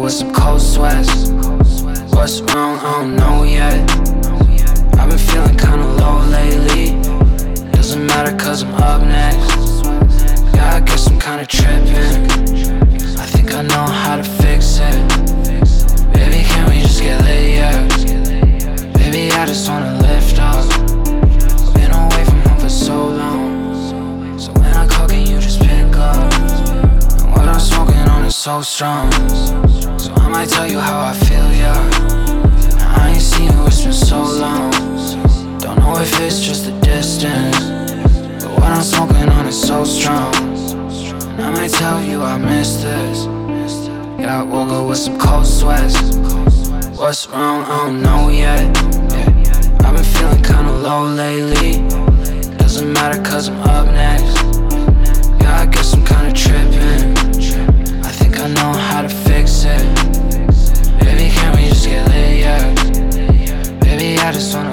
with some cold sweats. What's wrong? I don't know yet. I've been feeling kinda low lately. Doesn't matter cause I'm up next. Yeah, I guess I'm kinda tripping. I think I know how to fix it. Baby, can we just get lit, yeah? Baby, I just wanna lift up. Been away from home for so long, so when I call, can you just pick up? And what I'm smoking on is so strong, so I might tell you how I feel, yeah. I ain't seen you, it's been so long. Don't know if it's just the distance, but what I'm smoking on is so strong. And I might tell you I miss this. Yeah, I woke up with some cold sweats. What's wrong? I don't know yet. Yeah, I've been feeling kinda low lately. Doesn't matter cause I'm up next. Yeah, I guess I'm kinda tripping. I think I know how to fix it. Baby, can we just get lit, yeah? Baby, I just wanna